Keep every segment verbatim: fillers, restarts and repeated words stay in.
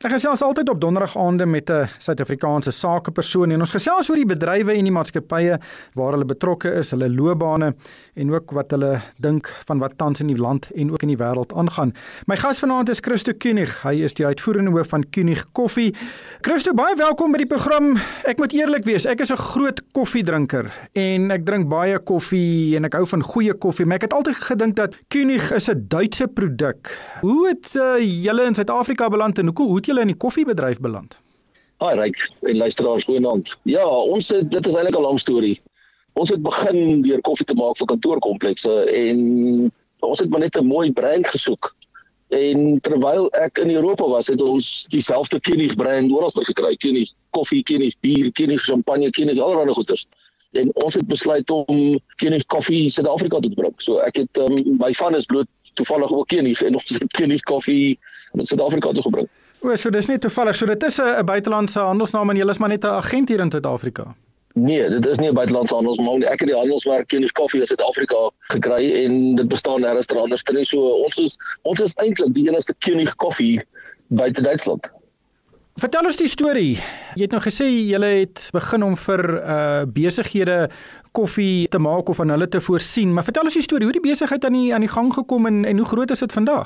Ek gesels altyd op donderdagaande met 'n Suid-Afrikaanse sakepersoon en ons gesels oor die bedrywe en die maatskappye waar hulle betrokke is, hulle loopbane en ook wat hulle dink van wat tans in die land en ook in die wêreld aangaan. My gas vanaand is Christo Koenig. Hy is die uitvoerende hoof van Koenig Koffie. Christo, baie welkom by die program. Ek moet eerlik wees, ek is 'n groot koffiedrinker en ek drink baie koffie en ek hou van goeie koffie, maar ek het altyd gedink dat Koenig is 'n Duitse produk. Hoe het uh, julle in Suid-Afrika beland en hoe het julle in die koffiebedryf beland? Hi Ryk en luisteraars, goeienaand. Ja, ons het, dit is eintlik 'n lang storie. Ons het begin deur koffie te maak vir kantoorkomplekse en ons het maar net 'n mooi brand gesoek. En terwyl ek in Europa was, het ons dieselfde Koenig brand oral gekry. Koenig koffie, Koenig bier, Koenig champagne, Koenig allerlei goeders. En ons het besluit om Koenig koffie Suid-Afrika te bring. So ek het um, my van is bloot toevallig ook Koenig en ons het Koenig koffie in Suid-Afrika toe gebring. O, so dis nie toevallig. So dit is 'n buitelandse handelsnaam en jy is maar net 'n agent hier in Suid-Afrika. Nee, dit is nie 'n buitelandse handelsnaam nie. Ek het die handelsmerk Koenig Koffie in Suid-Afrika gekry en dit bestaan nêrens ter anders nie. So ons is ons is eintlik die enigste Koenig Koffie buite Duitsland. Vertel ons die storie. Jy het nou gesê jy het begin om vir uh, besighede koffie te maak of aan hulle te voorsien, maar vertel ons die storie. Hoe die besigheid aan die aan die gang gekom en en hoe groot is dit vandag?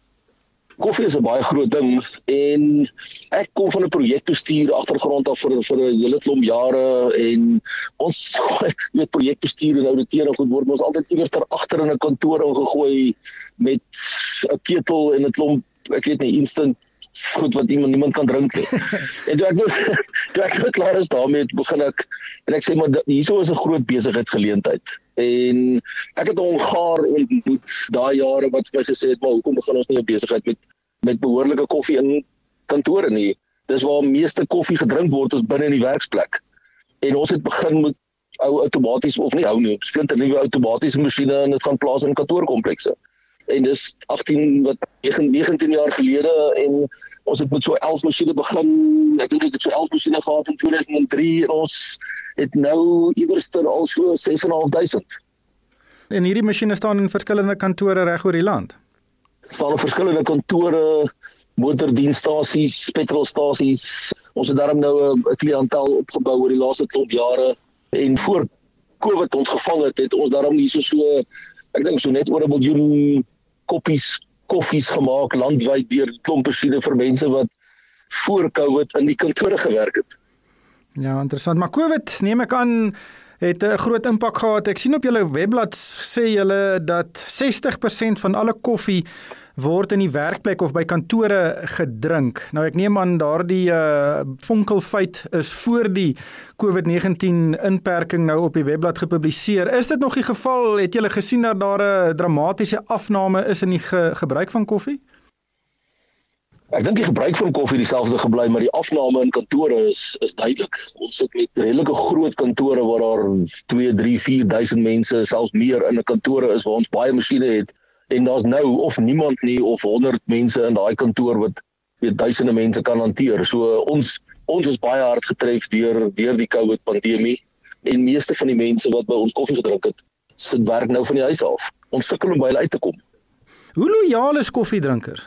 Koffie is 'n baie groot ding en ek kom van 'n projekbestuur agtergrond af vir vir 'n hele klomp jare en ons met projekbestuur en ouditering goed word ons altyd iewers ter agter in 'n kantoor ingegooi met 'n ketel en 'n klomp, ek weet nie, instant goed wat iemand niemand kan drink nie. En toe ek nou toe ek nou klaar is daarmee, begin ek en ek sê maar hierso is 'n groot besigheidsgeleentheid. En ek het 'n Hongaar ontmoet daai jare wat vir my gesê het, maar hoekom begin ons nie 'n besigheid met met behoorlike koffie in kantore nie? Dis waar meeste koffie gedrink word, is binne in die werksplek. En ons het begin met ou outomaties of nie ou nie, splinter nuwe outomatiese masjiene en dit gaan plaas in kantoorkomplekse. En dis agttien wat negentien jaar gelede en ons het met so elf masjiene begin. Ek dink ek het so elf masjiene gehad in twee duisend drie en ons het nou iewerster al so ses en 'n half duisend. En hierdie masjiene staan in verskillende kantore reg oor die land. Staan in verskillende kantore, motordienstasies, petrolstasies. Ons het daarom nou 'n kliëntel opgebou oor die laaste klomp jare en voor COVID ons gevang het, het ons daarom hierso so ek dink so net oor 'n miljoen koppies koffies gemaak landwyd deur klomp masjiene vir mense wat voor COVID in die kantore gewerk het. Ja, interessant. Maar COVID, neem ek aan, het 'n groot impak gehad. Ek sien op julle webblad sê julle dat sestig persent van alle koffie word in die werkplek of by kantore gedrink. Nou ek neem aan daardie uh, vonkelfeit is voor die COVID negentien inperking nou op die webblad gepubliseer. Is dit nog die geval? Het julle gesien dat daar 'n dramatiese afname is in die ge gebruik van koffie? Ek dink die gebruik van koffie dieselfde gebly, maar die afname in kantore is is duidelik. Ons sit met redelike groot kantore waar daar twee, drie, vier duisend mense, selfs meer in 'n kantore is waar ons baie masjiene het. En daar's nou of niemand nie of honderd mense in daai kantoor wat weet duisende mense kan hanteer. So ons ons is baie hard getref deur deur die COVID pandemie en meeste van die mense wat by ons koffie gedrink het, sit werk nou van die huis af. Ons sukkel om by hulle uit te kom. Hoe lojaal is koffiedrinkers?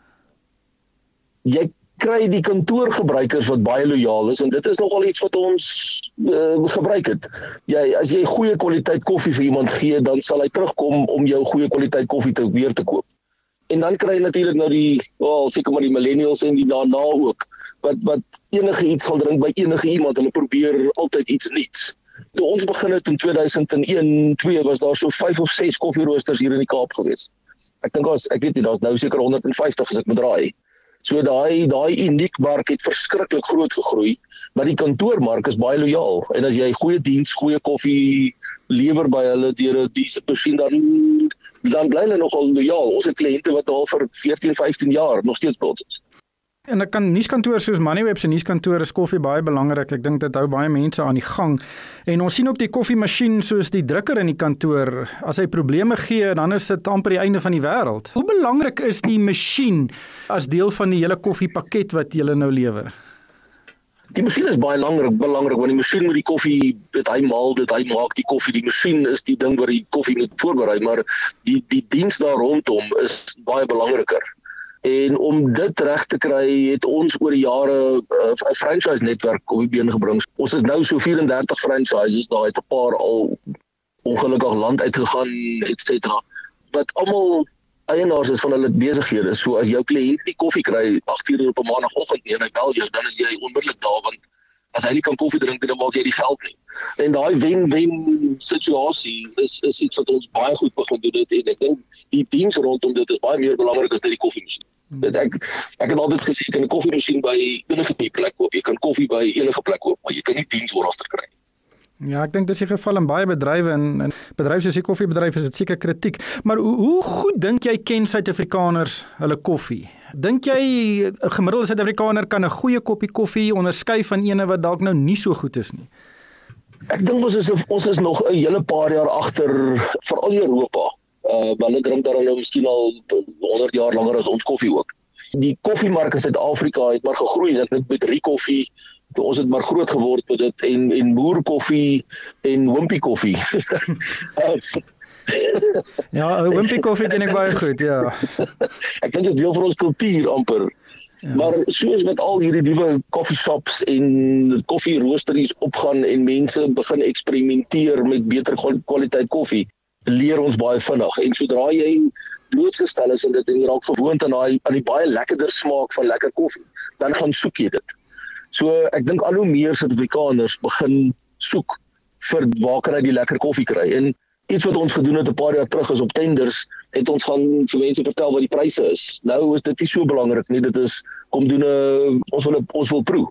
Jy kry die kantoorgebruikers wat baie lojaal is en dit is nogal iets wat ons uh, gebruik het. Jy as jy goeie kwaliteit koffie vir iemand gee, dan sal hy terugkom om jou goeie kwaliteit koffie te weer te koop. En dan kry jy natuurlik nou die wel seker maar die millennials en die daarna ook wat wat enige iets sal drink by enige iemand. Hulle probeer altyd iets nuuts. Toe ons begin het in twee duisend een, twee was daar so vyf of ses koffieroosters hier in die Kaap gewees. Ek dink daar's ek weet nie, daar's nou seker honderd en vyftig as ek moet raai. So daai daai uniekmark het verskriklik groot gegroei, maar die kantoormark is baie lojaal. En as jy goeie diens, goeie koffie lewer by hulle deur 'n diesel masjien, dan dan bly hulle nogal lojaal. Ons het kliënte wat al vir veertien, vyftien jaar nog steeds by ons is. En 'n kan nuuskantoor soos Moneyweb se nuuskantoor is koffie baie belangrik. Ek dink dit hou baie mense aan die gang. En ons sien ook die koffiemasjien soos die drukker in die kantoor. As hy probleme gee, dan is dit amper die einde van die wêreld. Hoe belangrik is die masjien as deel van die hele koffiepakket wat jy nou lewer? Die masjien is baie belangrik, belangrik want die masjien moet die koffie, dit hy maal dit, hy maak die koffie. Die masjien is die ding wat die koffie moet voorberei, maar die die diens daar rondom is baie belangriker. En om dit reg te kry, het ons oor die jare 'n uh, franchise netwerk op die been gebring. Ons is nou so vyf en dertig franchises, daar het 'n paar al ongelukkig land uitgegaan, et cetera. Wat almal eienaars is van hulle besighede. So as jou kliënt nie koffie kry agt uur op 'n maandagooggend nie en hy bel jou, dan is jy onmiddellik daar, want as hy nie kan koffie drink, dan maak jy die geld nie. En daai wen-wen situasie is is iets wat ons baie goed begin doen het, en ek dink die diens rondom dit is baie meer belangrik as net die koffiemasjien. Hmm. Ek ek het altyd gesê, jy kan 'n koffiemasjien by enige plek koop, jy kan koffie by enige plek koop, maar jy kan nie dienswaarster kry. Ja, ek dink dis die geval in baie bedrywe, en, en bedrywe soos die koffiebedryf is dit seker kritiek. Maar hoe, hoe goed dink jy ken Suid-Afrikaners hulle koffie? Dink jy 'n gemiddelde Suid-Afrikaner kan 'n goeie koppie koffie onderskei van ene wat dalk nou nie so goed is nie? Ek dink ons is ons is nog 'n hele paar jaar agter, veral in Europa. Uh, hulle drink daar nou miskien al honderd jaar langer as ons koffie ook. Die koffiemark in Suid-Afrika het maar gegroei, dit net met Rikoffie. Ons het maar groot geword met dit, en en boerkoffie en wimpie koffie. Ja, wimpie koffie ken ek baie goed, ja. Ek dink dit is deel van ons kultuur amper. Ja. Maar soos met al hierdie nuwe coffeeshops en koffieroasteries opgaan en mense begin eksperimenteer met beter kwaliteit koffie, leer ons baie vinnig. En sodra jy blootgestel is en dit en jy raak gewoond aan daai aan die baie lekkerder smaak van lekker koffie, dan gaan soek jy dit. So ek dink al hoe meer Suid-Afrikaners begin soek vir waar kan hy die lekker koffie kry. En iets wat ons gedoen het 'n paar jaar terug is op tenders, het ons gaan vir mense vertel wat die pryse is. Nou is dit nie so belangrik nie, dit is kom doen 'n ons wil ons wil proe.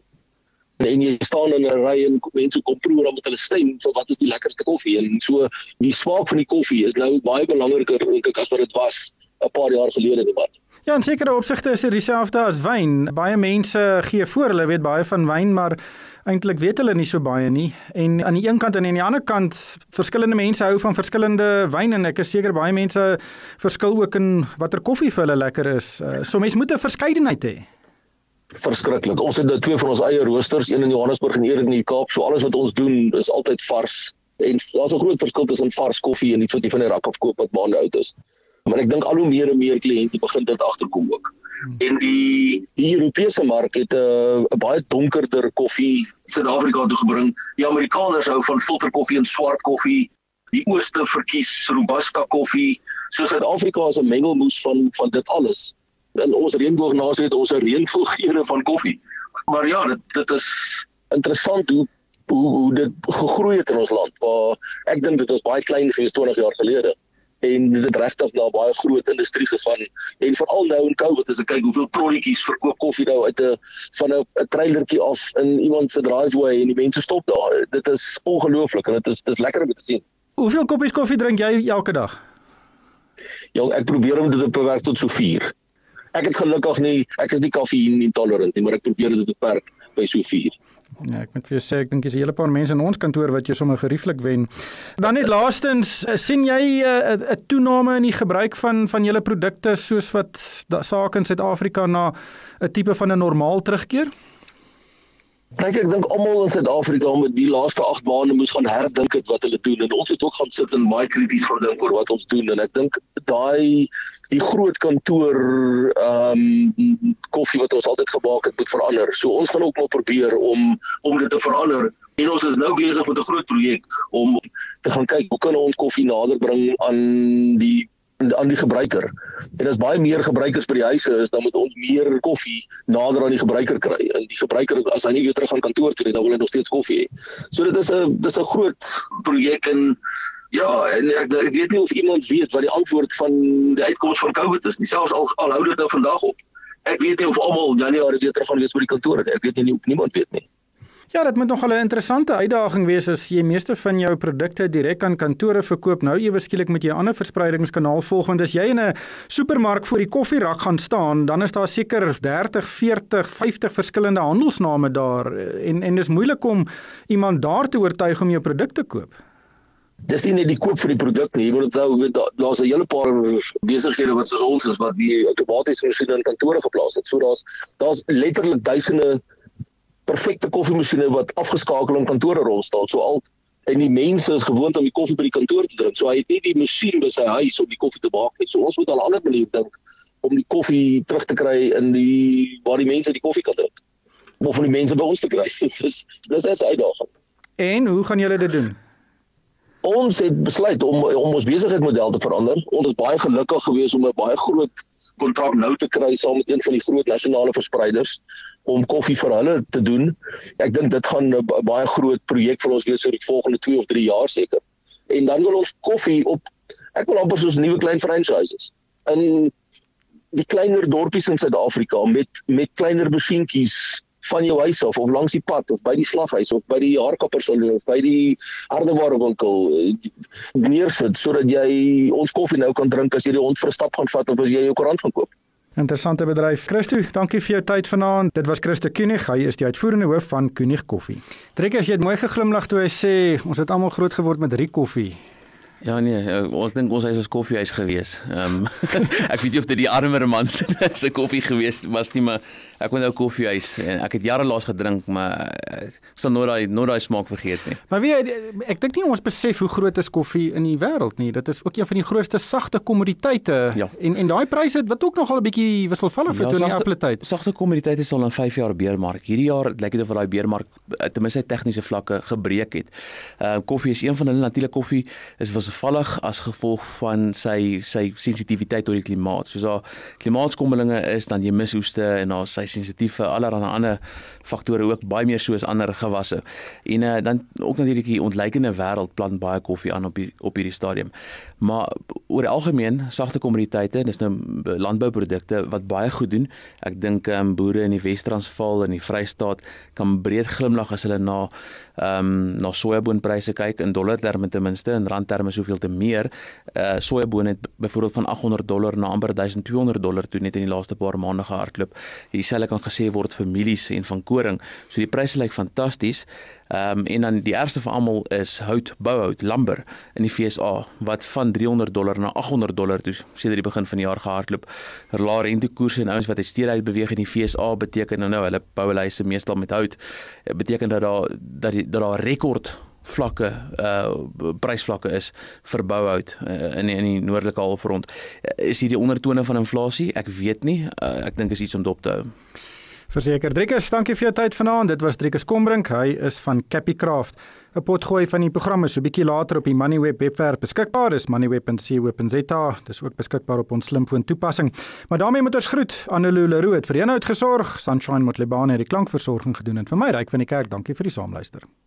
En jy staan in 'n ry en mense kom proe, dan moet hulle stem vir wat is die lekkerste koffie. En so die smaak van die koffie is nou baie belangriker dink ek as wat dit was 'n paar jaar gelede nie wat. Ja, in sekere opsigte is dit dieselfde as wyn. Baie mense gee voor, hulle weet baie van wyn, maar eintlik weet hulle nie so baie nie. En aan die een kant en aan die ander kant, verskillende mense hou van verskillende wyn, en ek is seker baie mense verskil ook in watter koffie vir hulle lekker is. So mense moet 'n verskeidenheid hê. Verskriklik. Ons het twee van ons eie roosters, een in Johannesburg en een in die Kaap. So alles wat ons doen is altyd vars. En daar's 'n groot verskil tussen vars koffie en iets wat jy van die rak af koop wat maande oud is. Maar ek dink al hoe meer en meer kliënte begin dit agterkom ook. En die die Europese mark het 'n uh, baie donkerder koffie Suid-Afrika toe gebring. Die Amerikaners hou van filterkoffie en swart koffie. Die ooste verkies robusta koffie. So Suid-Afrika is 'n mengelmoes van van dit alles. In ons reënboognasie het ons 'n reënvol geure van koffie. Maar ja, dit dit is interessant hoe hoe, hoe dit gegroei het in ons land. Maar ek dink dit was baie klein gewees twintig jaar gelede. En dit het regtig na baie groot industrie gegaan. En veral nou in COVID as ek kyk hoeveel trolletjies verkoop koffie nou uit 'n van 'n trailertjie af in iemand se driveway en die mense stop daar. Dit is ongelooflik en dit is dis lekker om te sien. Hoeveel koppies koffie drink jy elke dag? Ja, ek probeer om dit te beperk tot so vier. Ek het gelukkig nie, ek is nie koffie intolerant nie, maar ek probeer dit beperk by so vier. Ja, ek moet vir jou sê, ek dink dis 'n hele paar mense in ons kantoor wat jy sommer gerieflik wen. Dan net laastens, sien jy 'n uh, 'n toename in die gebruik van van julle produkte soos wat sake in Suid-Afrika na 'n tipe van 'n normaal terugkeer? Kyk, ek dink almal in Suid-Afrika met die laaste agt maande moes gaan herdink het wat hulle doen, en ons het ook gaan sit en baie krities gaan dink oor wat ons doen, en ek dink daai die groot kantoor ehm um, koffie wat ons altyd gemaak het moet verander. So ons gaan ook maar probeer om om dit te verander. En ons is nou besig met 'n groot projek om te gaan kyk hoe kan ons koffie nader bring aan die aan die gebruiker. En as baie meer gebruikers by die huise is, dan moet ons meer koffie nader aan die gebruiker kry. En die gebruiker, as hy nie weer terug gaan kantoor toe nie, dan wil hy nog steeds koffie hê. So dit is 'n dis 'n groot projek, en ja, en ek, ek weet nie of iemand weet wat die antwoord van die uitkoms van COVID is nie. Selfs al, al hou dit nou vandag op. Ek weet nie of almal Januarie weer terug gaan wees by die kantore nie. Ek weet nie of niemand weet nie. Ja, dit moet nog 'n interessante uitdaging wees as jy meeste van jou produkte direk aan kantore verkoop. Nou ewe skielik moet jy 'n ander verspreidingskanaal volg, want as jy in 'n supermark voor die koffierak gaan staan, dan is daar seker dertig, veertig, vyftig verskillende handelsname daar, en en dis moeilik om iemand daar te oortuig om jou produk te koop. Dis nie net die koop vir die produk nie, jy moet onthou daar's 'n hele paar besighede wat soos ons is wat die outomatiese masjiene in kantore geplaas het. So daar's daar's letterlik duisende perfekte koffiemasjiene wat afgeskakel in kantore rond staan. So al en die mense is gewoond om die koffie by die kantoor te drink. So hy het nie die masjien by sy huis om die koffie te maak nie. So ons moet al 'n ander manier dink om die koffie terug te kry in die waar die mense die koffie kan drink. Of om die mense by ons te kry. dis dis is 'n uitdaging. En hoe gaan julle dit doen? Ons het besluit om om ons besigheidsmodel te verander. Ons is baie gelukkig geweest om 'n baie groot kontrak nou te kry saam met een van die groot nasionale verspreiders om koffie vir hulle te doen. Ek dink dit gaan 'n baie groot projek vir ons wees vir die volgende twee of drie jaar seker. En dan wil ons koffie op, ek wil amper soos nuwe klein franchises in die kleiner dorpies in Suid-Afrika met met kleiner masjienkies van jou huis af of langs die pad of by die slaghuis of by die haarkappersaloon of by die hardewarewinkel neersit sodat jy ons koffie nou kan drink as jy die hond vir 'n stap gaan vat of as jy jou koerant gaan koop. Interessante bedryf. Christo, dankie vir jou tyd vanaand. Dit was Christo Kunig, hy is die uitvoerende hoof van Kunig Koffie. Trekker, jy het mooi geglimlag toe hy sê ons het almal groot geword met drie koffie. Ja nee, ek dink ons huis was koffiehuis gewees. Ehm um, ek weet nie of dit die armer man se koffie gewees was nie, maar ek onthou koffiehuis en ek het jare laas gedrink, maar ek sal nooit daai nooit daai smaak vergeet nie. Maar weet ek dink nie ons besef hoe groot is koffie in die wêreld nie. Dit is ook een van die grootste sagte kommoditeite. Ja. En en daai pryse wat ook nogal 'n bietjie wisselvallig het ja, in die afgelope tyd. Sagte kommoditeite is al in vyf jaar beermark. Hierdie jaar lyk dit of daai beermark ten minste tegniese vlakke gebreek het. Uh koffie is een van hulle. Natuurlik koffie is wisselvallig as gevolg van sy sy sensitiwiteit tot die klimaat. Soos daar klimaatskommelinge is, dan jy mis oeste en daar sy sensitief vir allerlei ander faktore ook baie meer so as ander gewasse. En uh, dan ook natuurlik die ontleikende wêreld plant baie koffie aan op die, op hierdie stadium. Maar oor die algemeen sagte kommoditeite, dis nou landbouprodukte wat baie goed doen. Ek dink um, boere in die Wes-Transvaal en die Vrystaat kan breed glimlag as hulle na ehm um, na sojaboonpryse kyk in dollarterme ten minste, in randterme soveel te meer. Uh sojaboon het byvoorbeeld van agt honderd dollar na amper duisend twee honderd dollar toe net in die laaste paar maande gehardloop. Dieselfde kan gesê word vir mielies en van koring. So die pryse lyk fantasties. Ehm um, en dan die ergste van almal is hout, bouhout, lumber in die V S A wat van drie honderd dollar na agt honderd dollar toe sedert die begin van die jaar gehardloop. Lae rentekoerse en ouens wat uit stede uit beweeg in die V S A beteken nou nou hulle bou hulle huise meestal met hout. Beteken dat daar dat die dat daar rekord vlakke uh prysvlakke is vir bouhout uh, in die, in die noordelike halfrond. Uh, is hier die ondertone van inflasie? Ek weet nie. Uh, ek dink is iets om dop te hou. Verseker, Driekus, dankie vir jou tyd vanaand. Dit was Driekus Kombrink, hy is van Capicraft. 'n Potgooi van die programme so bietjie later op die Moneyweb webwerf beskikbaar. Dis moneyweb punt co punt za. Dis ook beskikbaar op ons slimfoon toepassing. Maar daarmee moet ons groet. Annelou Leroux het vir jou uitgesorg. Sunshine Motlebane het die klankversorging gedoen en vir my Ryk van die Kerk. Dankie vir die saamluister.